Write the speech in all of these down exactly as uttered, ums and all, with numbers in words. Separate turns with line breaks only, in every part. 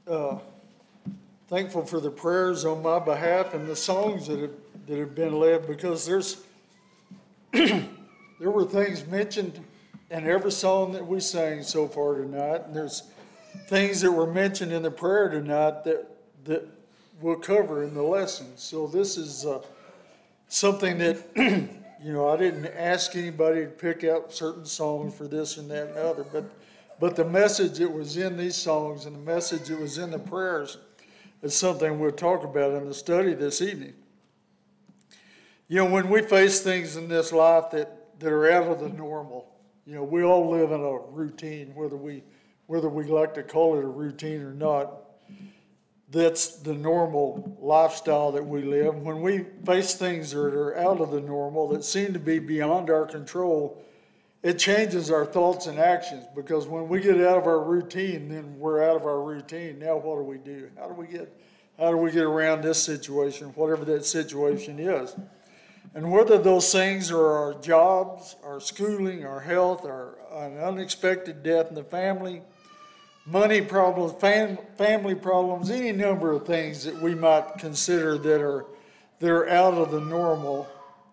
uh, thankful for the prayers on my behalf and the songs that have, that have been led, because there's there were things mentioned in every song that we sang so far tonight, and there's things that were mentioned in the prayer tonight that that we'll cover in the lesson. So this is uh, something that, you know, I didn't ask anybody to pick out certain songs for this and that and the other, but but the message that was in these songs and the message that was in the prayers is something we'll talk about in the study this evening. You know, when we face things in this life that, that are out of the normal, you know, we all live in a routine, whether we whether we like to call it a routine or not. That's the normal lifestyle that we live. When we face things that are out of the normal, that seem to be beyond our control, it changes our thoughts and actions, because when we get out of our routine, then we're out of our routine. Now what do we do? How do we get how do we get around this situation, whatever that situation is? And whether those things are our jobs, our schooling, our health, our an unexpected death in the family, money problems, fam, family problems, any number of things that we might consider that are that are out of the normal.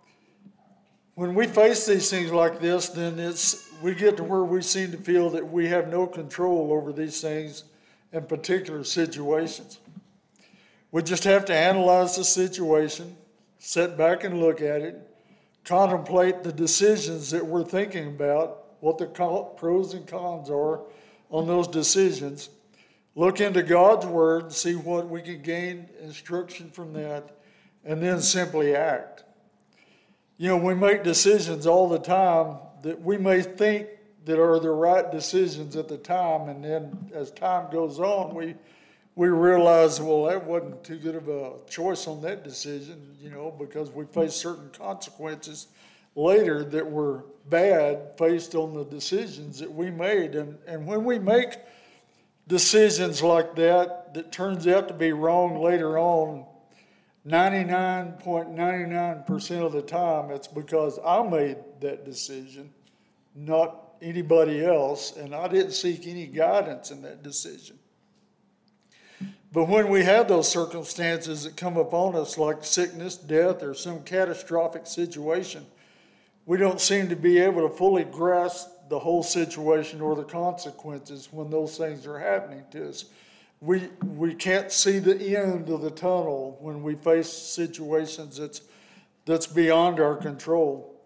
When we face these things like this, then it's we get to where we seem to feel that we have no control over these things in particular situations. We just have to analyze the situation, sit back and look at it, contemplate the decisions that we're thinking about, what the pros and cons are on those decisions, look into God's Word, see what we can gain instruction from that, and then simply act. You know, we make decisions all the time that we may think that are the right decisions at the time, and then as time goes on, we we realize, well, that wasn't too good of a choice on that decision, you know, because we face certain consequences later that were bad based on the decisions that we made. And, and when we make decisions like that, that turns out to be wrong later on, ninety-nine point nine nine percent of the time, it's because I made that decision, not anybody else, and I didn't seek any guidance in that decision. But when we have those circumstances that come upon us, like sickness, death, or some catastrophic situation, we don't seem to be able to fully grasp the whole situation or the consequences when those things are happening to us. We we can't see the end of the tunnel when we face situations that's that's beyond our control.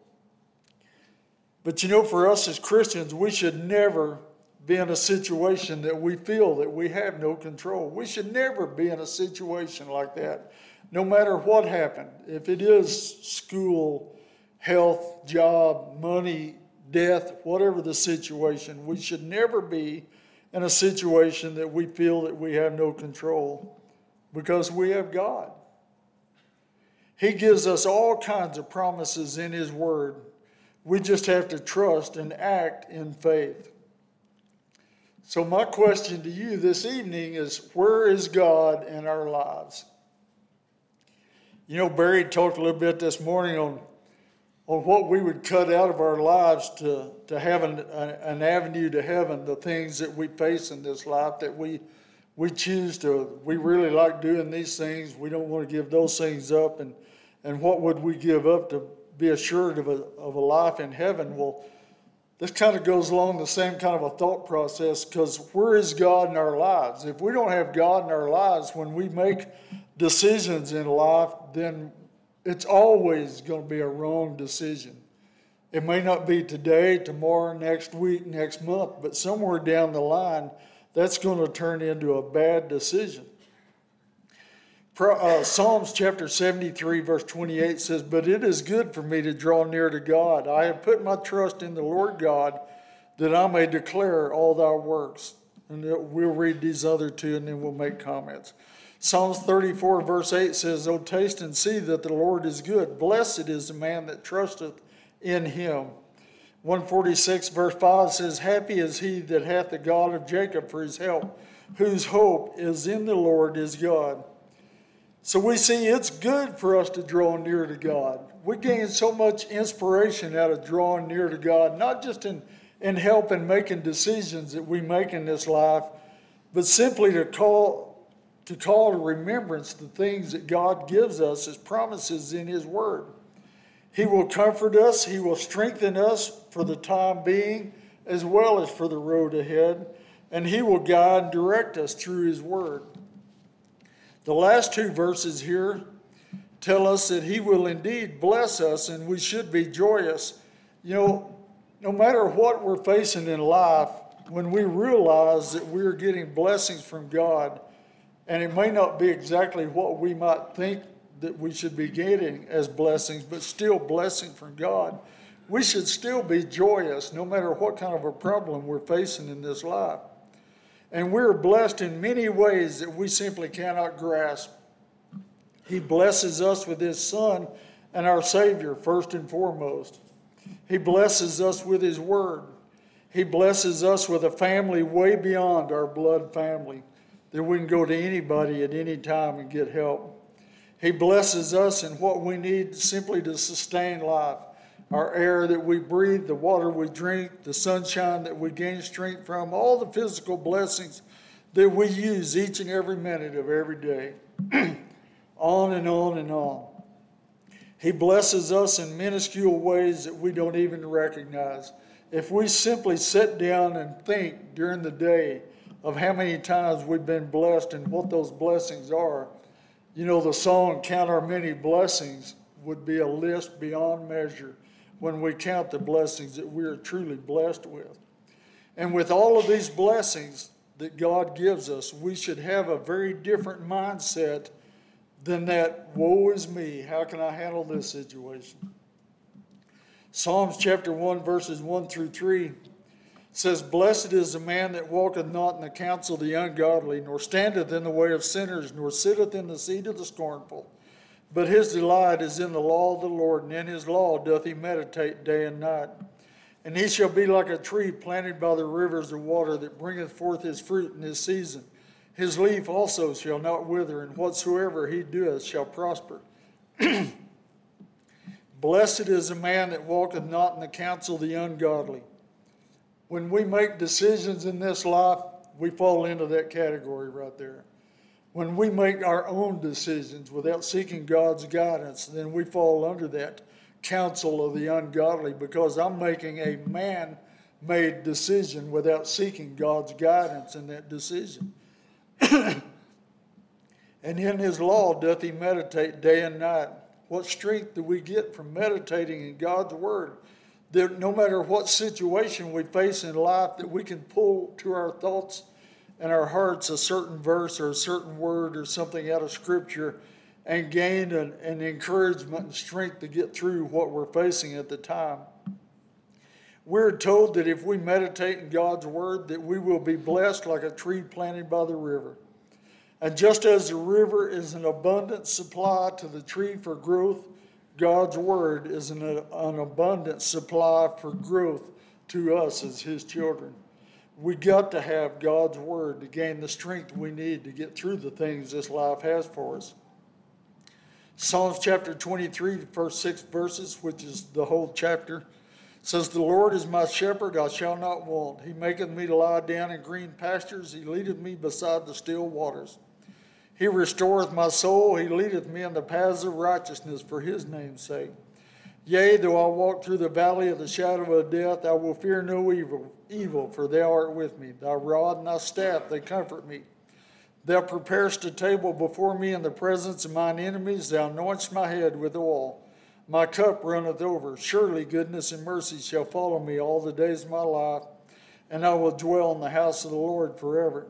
But you know, for us as Christians, we should never be in a situation that we feel that we have no control. We should never be in a situation like that, no matter what happened. If it is school, health, job, money, death, whatever the situation, we should never be in a situation that we feel that we have no control, because we have God. He gives us all kinds of promises in His Word. We just have to trust and act in faith. So my question to you this evening is, where is God in our lives? You know, Barry talked a little bit this morning on on what we would cut out of our lives to, to have an, an avenue to heaven, the things that we face in this life that we we choose to, we really like doing these things, we don't want to give those things up, and, and what would we give up to be assured of a, of a life in heaven? Well, this kind of goes along the same kind of a thought process, because where is God in our lives? If we don't have God in our lives, when we make decisions in life, then it's always going to be a wrong decision. It may not be today, tomorrow, next week, next month, but somewhere down the line, that's going to turn into a bad decision. Uh, Psalms chapter seventy-three, verse twenty-eight says, "But it is good for me to draw near to God. I have put my trust in the Lord God, that I may declare all thy works." And we'll read these other two, and then we'll make comments. Psalms thirty-four, verse eight says, "O taste and see that the Lord is good. Blessed is the man that trusteth in him." one forty-six, verse five says, "Happy is he that hath the God of Jacob for his help, whose hope is in the Lord his God." So we see it's good for us to draw near to God. We gain so much inspiration out of drawing near to God, not just in, in help in making decisions that we make in this life, but simply to call to call to remembrance the things that God gives us as promises in his word. He will comfort us, he will strengthen us for the time being as well as for the road ahead, and he will guide and direct us through his word. The last two verses here tell us that he will indeed bless us, and we should be joyous. You know, no matter what we're facing in life, when we realize that we're getting blessings from God, and it may not be exactly what we might think that we should be getting as blessings, but still blessing from God, we should still be joyous no matter what kind of a problem we're facing in this life. And we're blessed in many ways that we simply cannot grasp. He blesses us with his Son and our Savior, first and foremost. He blesses us with his word. He blesses us with a family way beyond our blood family, that we can go to anybody at any time and get help. He blesses us in what we need simply to sustain life. Our air that we breathe, the water we drink, the sunshine that we gain strength from, all the physical blessings that we use each and every minute of every day. On and on and on. He blesses us in minuscule ways that we don't even recognize. If we simply sit down and think during the day of how many times we've been blessed and what those blessings are, you know, the song, Count Our Many Blessings, would be a list beyond measure when we count the blessings that we are truly blessed with. And with all of these blessings that God gives us, we should have a very different mindset than that, woe is me, how can I handle this situation? Psalms chapter one, verses one through three says, Blessed is the man that walketh not in the counsel of the ungodly, nor standeth in the way of sinners, nor sitteth in the seat of the scornful. But his delight is in the law of the Lord, and in his law doth he meditate day and night. And he shall be like a tree planted by the rivers of water, that bringeth forth his fruit in his season. His leaf also shall not wither, and whatsoever he doeth shall prosper. Blessed is the man that walketh not in the counsel of the ungodly. When we make decisions in this life, we fall into that category right there. When we make our own decisions without seeking God's guidance, then we fall under that counsel of the ungodly, because I'm making a man-made decision without seeking God's guidance in that decision. And in his law doth he meditate day and night. What strength do we get from meditating in God's word? That no matter what situation we face in life, that we can pull to our thoughts and our hearts a certain verse or a certain word or something out of Scripture, and gain an, an encouragement and strength to get through what we're facing at the time. We're told that if we meditate in God's word, that we will be blessed like a tree planted by the river. And just as the river is an abundant supply to the tree for growth, God's word is an, an abundant supply for growth to us as his children. We got to have God's word to gain the strength we need to get through the things this life has for us. Psalms chapter twenty-three, the first six verses, which is the whole chapter, says, The Lord is my shepherd, I shall not want. He maketh me to lie down in green pastures. He leadeth me beside the still waters. He restoreth my soul. He leadeth me in the paths of righteousness for his name's sake. Yea, though I walk through the valley of the shadow of death, I will fear no evil, evil, for thou art with me. Thy rod and thy staff, they comfort me. Thou preparest a table before me in the presence of mine enemies. Thou anointest my head with oil. My cup runneth over. Surely goodness and mercy shall follow me all the days of my life, and I will dwell in the house of the Lord forever.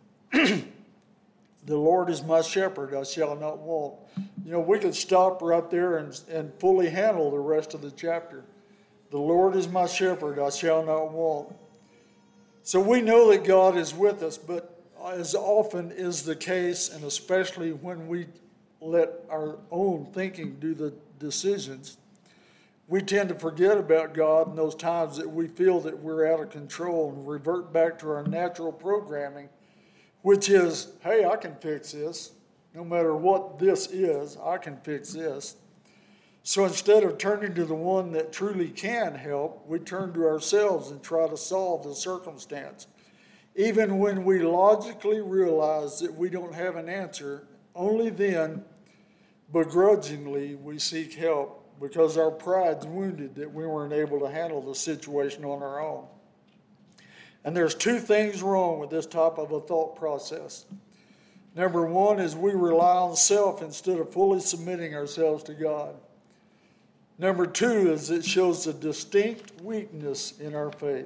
The Lord is my shepherd, I shall not want. You know, we could stop right there and, and fully handle the rest of the chapter. The Lord is my shepherd, I shall not want. So we know that God is with us, but as often is the case, and especially when we let our own thinking do the decisions, we tend to forget about God in those times that we feel that we're out of control and revert back to our natural programming, which is, hey, I can fix this. No matter what this is, I can fix this. So instead of turning to the one that truly can help, we turn to ourselves and try to solve the circumstance. Even when we logically realize that we don't have an answer, only then, begrudgingly, we seek help because our pride's wounded that we weren't able to handle the situation on our own. And there's two things wrong with this type of a thought process. Number one is we rely on self instead of fully submitting ourselves to God. Number two is it shows a distinct weakness in our faith.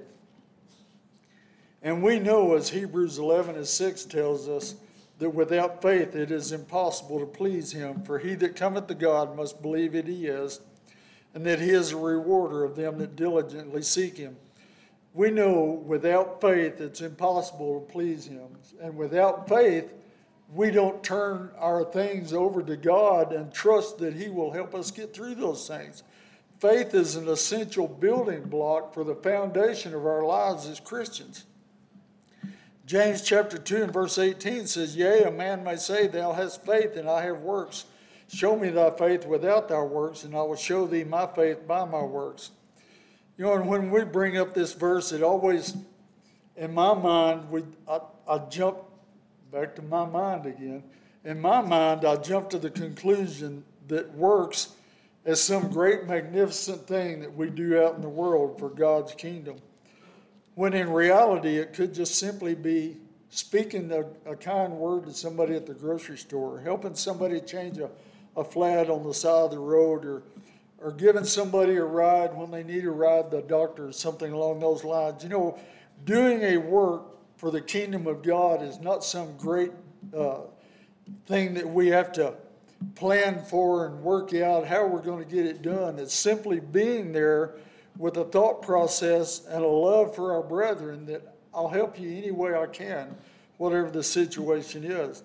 And we know, as Hebrews eleven and six tells us, that without faith it is impossible to please him. For he that cometh to God must believe that he is, and that he is a rewarder of them that diligently seek him. We know without faith it's impossible to please him. And without faith, we don't turn our things over to God and trust that he will help us get through those things. Faith is an essential building block for the foundation of our lives as Christians. James chapter two and verse eighteen says, Yea, a man may say, Thou hast faith, and I have works. Show me thy faith without thy works, and I will show thee my faith by my works. You know, and when we bring up this verse, it always, in my mind, we I, I jump back to my mind again. In my mind, I jump to the conclusion that works is some great magnificent thing that we do out in the world for God's kingdom. When in reality, it could just simply be speaking a, a kind word to somebody at the grocery store, helping somebody change a, a flat on the side of the road, or or giving somebody a ride when they need a ride to the doctor, or something along those lines. You know, doing a work for the kingdom of God is not some great uh, thing that we have to plan for and work out how we're going to get it done. It's simply being there with a thought process and a love for our brethren that I'll help you any way I can, whatever the situation is.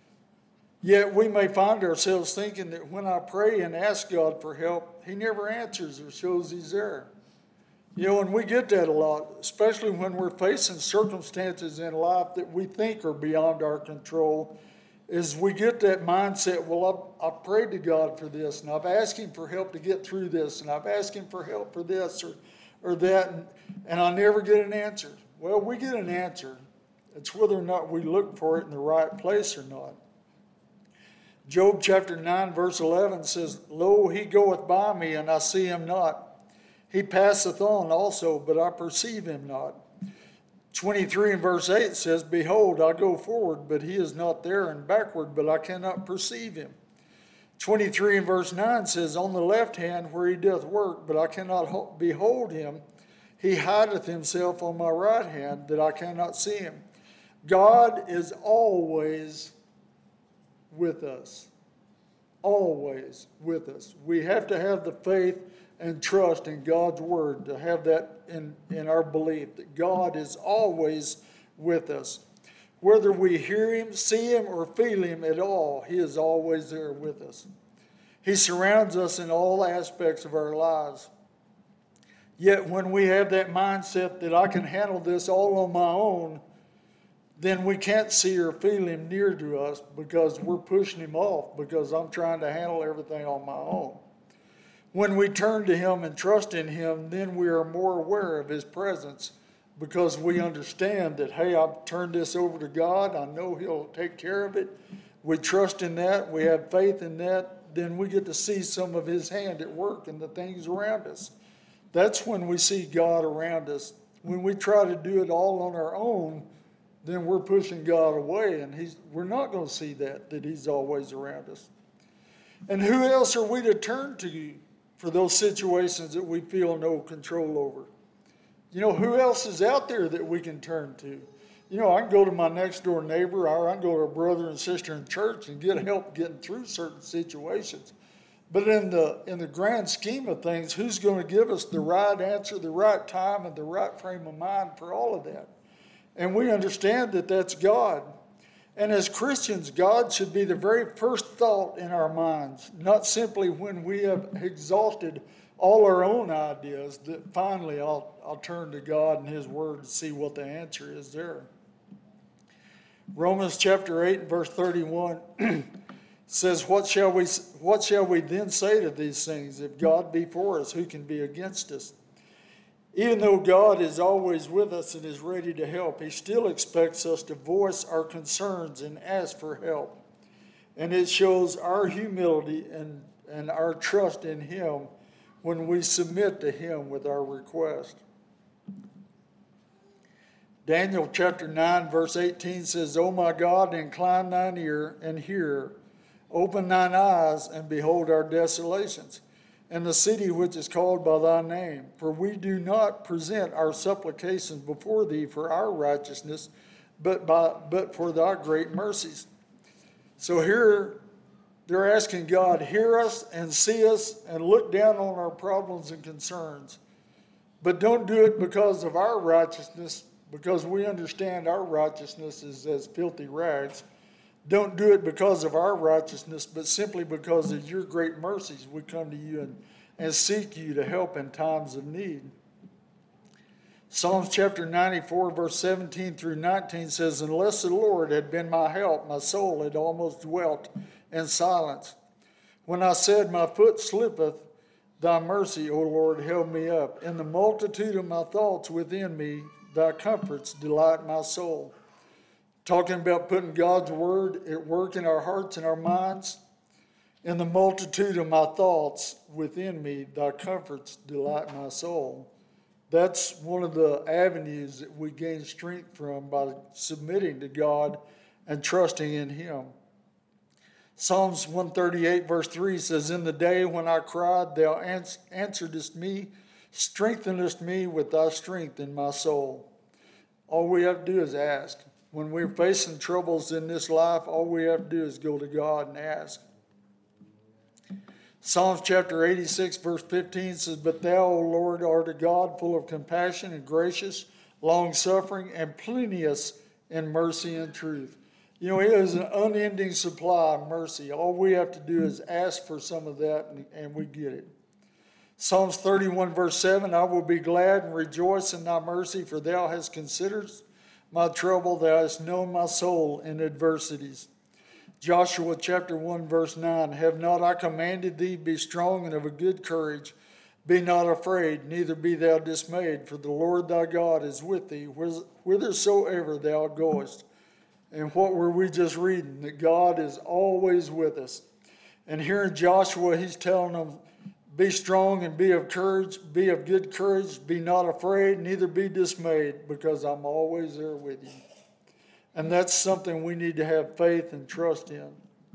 Yet we may find ourselves thinking that when I pray and ask God for help, he never answers or shows he's there. You know, and we get that a lot, especially when we're facing circumstances in life that we think are beyond our control, is we get that mindset, well, I've, I've prayed to God for this, and I've asked him for help to get through this, and I've asked him for help for this or, or that, and, and I never get an answer. Well, we get an answer. It's whether or not we look for it in the right place or not. Job chapter nine, verse eleven says, Lo, he goeth by me, and I see him not. He passeth on also, but I perceive him not. twenty-three and verse eight says, Behold, I go forward, but he is not there, and backward, but I cannot perceive him. twenty-three and verse nine says, On the left hand where he doth work, but I cannot behold him. He hideth himself on my right hand, that I cannot see him. God is always with us. Always with us. We have to have the faith and trust in God's word to have that in, in our belief that God is always with us. Whether we hear him, see him, or feel him at all, he is always there with us. He surrounds us in all aspects of our lives. Yet when we have that mindset that I can handle this all on my own, then we can't see or feel him near to us because we're pushing him off because I'm trying to handle everything on my own. When we turn to him and trust in him, then we are more aware of his presence because we understand that, hey, I've turned this over to God. I know he'll take care of it. We trust in that. We have faith in that. Then we get to see some of his hand at work in the things around us. That's when we see God around us. When we try to do it all on our own, then we're pushing God away, and he's, we're not going to see that, that he's always around us. And who else are we to turn to for those situations that we feel no control over? You know, who else is out there that we can turn to? You know, I can go to my next door neighbor, or I can go to a brother and sister in church and get help getting through certain situations. But in the in the grand scheme of things, who's going to give us the right answer, the right time, and the right frame of mind for all of that? And we understand that that's God. And as Christians, God should be the very first thought in our minds, not simply when we have exhausted all our own ideas, that finally I'll, I'll turn to God and his word and see what the answer is there. Romans chapter eight, verse thirty-one says, what shall we, what shall we then say to these things? If God be for us, who can be against us? Even though God is always with us and is ready to help, he still expects us to voice our concerns and ask for help. And it shows our humility and, and our trust in him when we submit to him with our request. Daniel chapter nine verse eighteen says, O my God, incline thine ear and hear. Open thine eyes and behold our desolations, and the city which is called by thy name. For we do not present our supplications before thee for our righteousness, but, by, but for thy great mercies. So here they're asking God, hear us and see us and look down on our problems and concerns. But don't do it because of our righteousness, because we understand our righteousness is as filthy rags. Don't do it because of our righteousness, but simply because of your great mercies. We come to you and, and seek you to help in times of need. Psalms chapter ninety-four, verse seventeen through nineteen says, Unless the Lord had been my help, my soul had almost dwelt in silence. When I said, my foot slippeth, thy mercy, O Lord, held me up. In the multitude of my thoughts within me, thy comforts delight my soul. Talking about putting God's word at work in our hearts and our minds. In the multitude of my thoughts within me, thy comforts delight my soul. That's one of the avenues that we gain strength from by submitting to God and trusting in him. Psalms one thirty-eight verse three says, In the day when I cried, thou ans- answeredest me, strengthenest me with thy strength in my soul. All we have to do is ask. When we're facing troubles in this life, all we have to do is go to God and ask. Psalms chapter eighty-six verse fifteen says, But thou, O Lord, art a God full of compassion and gracious, long-suffering, and plenteous in mercy and truth. You know, it is an unending supply of mercy. All we have to do is ask for some of that, and, and we get it. Psalms thirty-one verse seven, I will be glad and rejoice in thy mercy, for thou hast considered my trouble, thou hast known my soul in adversities. Joshua chapter one verse nine, Have not I commanded thee, be strong and of a good courage, be not afraid, neither be thou dismayed, for the Lord thy God is with thee, whithersoever thou goest. And what were we just reading? That God is always with us. And here in Joshua, he's telling them, be strong and be of courage, be of good courage, be not afraid, neither be dismayed, because I'm always there with you. And that's something we need to have faith and trust in.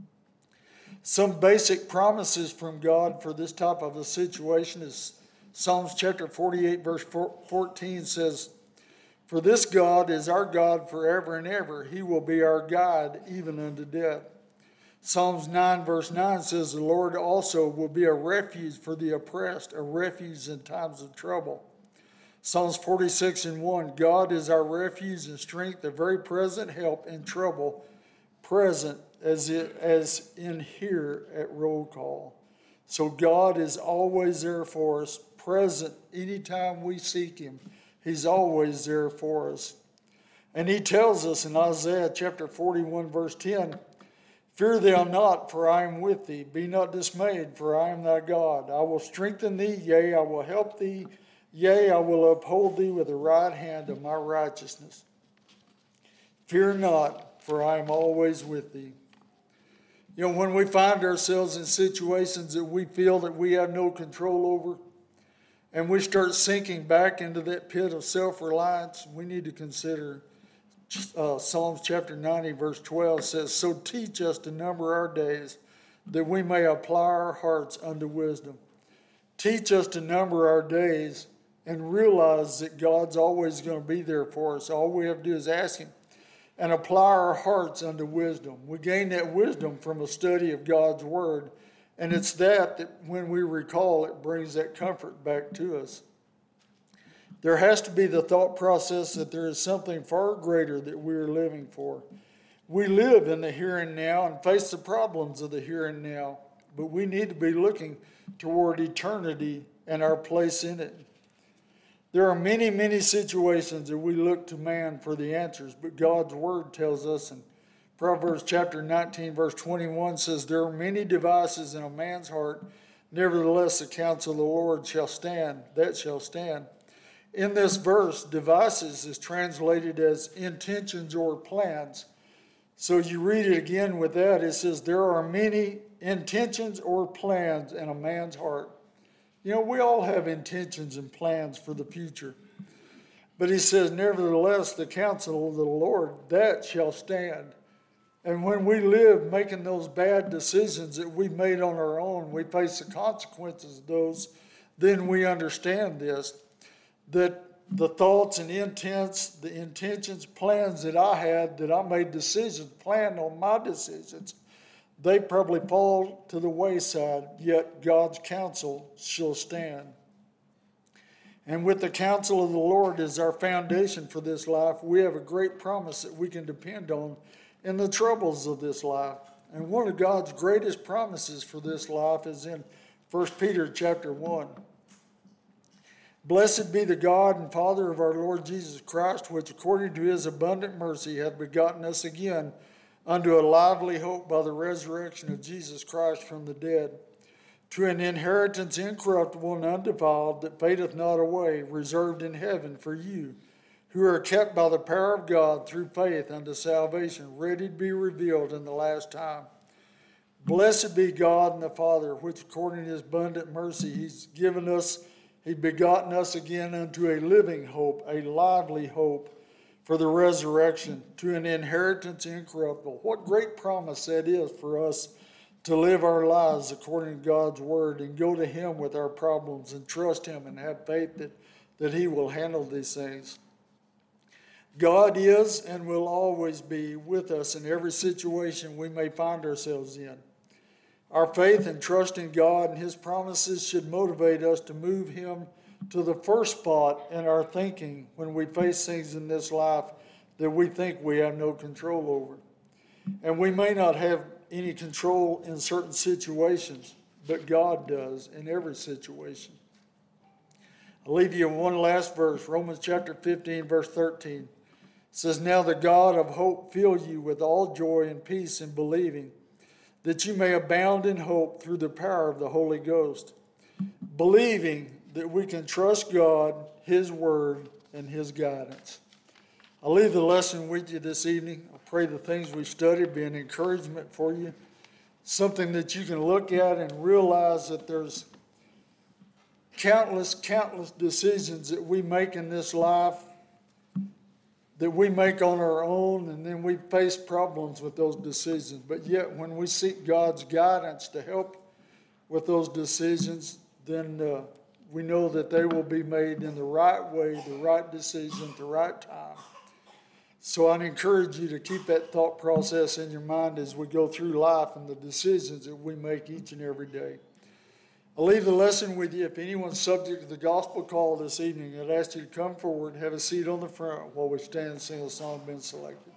Some basic promises from God for this type of a situation is Psalms chapter forty-eight verse fourteen says, For this God is our God forever and ever. He will be our guide even unto death. Psalms nine verse nine says, The Lord also will be a refuge for the oppressed, a refuge in times of trouble. Psalms forty-six and one, God is our refuge and strength, a very present help in trouble, present as, it, as in here at roll call. So God is always there for us, present anytime we seek him. He's always there for us. And he tells us in Isaiah chapter forty-one verse ten, Fear thou not, for I am with thee. Be not dismayed, for I am thy God. I will strengthen thee, yea, I will help thee. Yea, I will uphold thee with the right hand of my righteousness. Fear not, for I am always with thee. You know, when we find ourselves in situations that we feel that we have no control over, and we start sinking back into that pit of self-reliance, we need to consider uh, Psalms chapter ninety, verse twelve says, So teach us to number our days, that we may apply our hearts unto wisdom. Teach us to number our days and realize that God's always going to be there for us. All we have to do is ask him and apply our hearts unto wisdom. We gain that wisdom from a study of God's word, and it's that that when we recall, it brings that comfort back to us. There has to be the thought process that there is something far greater that we are living for. We live in the here and now and face the problems of the here and now, but we need to be looking toward eternity and our place in it. There are many, many situations that we look to man for the answers, but God's word tells us in Proverbs chapter nineteen, verse twenty-one says, There are many devices in a man's heart, nevertheless the counsel of the Lord shall stand, that shall stand. In this verse, devices is translated as intentions or plans. So you read it again with that, it says, there are many intentions or plans in a man's heart. You know, we all have intentions and plans for the future. But he says, nevertheless, the counsel of the Lord, that shall stand. And when we live making those bad decisions that we made on our own, we face the consequences of those, then we understand this, that the thoughts and intents, the intentions, plans that I had, that I made decisions, planned on my decisions, they probably fall to the wayside, yet God's counsel shall stand. And with the counsel of the Lord as our foundation for this life, we have a great promise that we can depend on in the troubles of this life. And one of God's greatest promises for this life is in First Peter chapter one. Blessed be the God and Father of our Lord Jesus Christ, which according to his abundant mercy hath begotten us again unto a lively hope by the resurrection of Jesus Christ from the dead, to an inheritance incorruptible and undefiled, that fadeth not away, reserved in heaven for you, who are kept by the power of God through faith unto salvation, ready to be revealed in the last time. Blessed be God and the Father, which according to his abundant mercy he's given us, he begotten us again unto a living hope, a lively hope, for the resurrection, to an inheritance incorruptible. What great promise that is for us to live our lives according to God's word and go to him with our problems and trust him and have faith that, that he will handle these things. God is and will always be with us in every situation we may find ourselves in. Our faith and trust in God and his promises should motivate us to move him to the first spot in our thinking when we face things in this life that we think we have no control over. And we may not have any control in certain situations, but God does in every situation. I'll leave you one last verse, Romans chapter fifteen, verse thirteen. It says, now the God of hope fill you with all joy and peace in believing, that you may abound in hope through the power of the Holy Ghost. Believing that we can trust God, his word, and his guidance. I'll leave the lesson with you this evening. I pray the things we've studied be an encouragement for you, something that you can look at and realize that there's countless, countless decisions that we make in this life that we make on our own, and then we face problems with those decisions. But yet when we seek God's guidance to help with those decisions, then uh, we know that they will be made in the right way, the right decision, the right time. So I'd encourage you to keep that thought process in your mind as we go through life and the decisions that we make each and every day. I'll leave the lesson with you. If anyone's subject to the gospel call this evening, I'd ask you to come forward and have a seat on the front while we stand and sing a song being selected.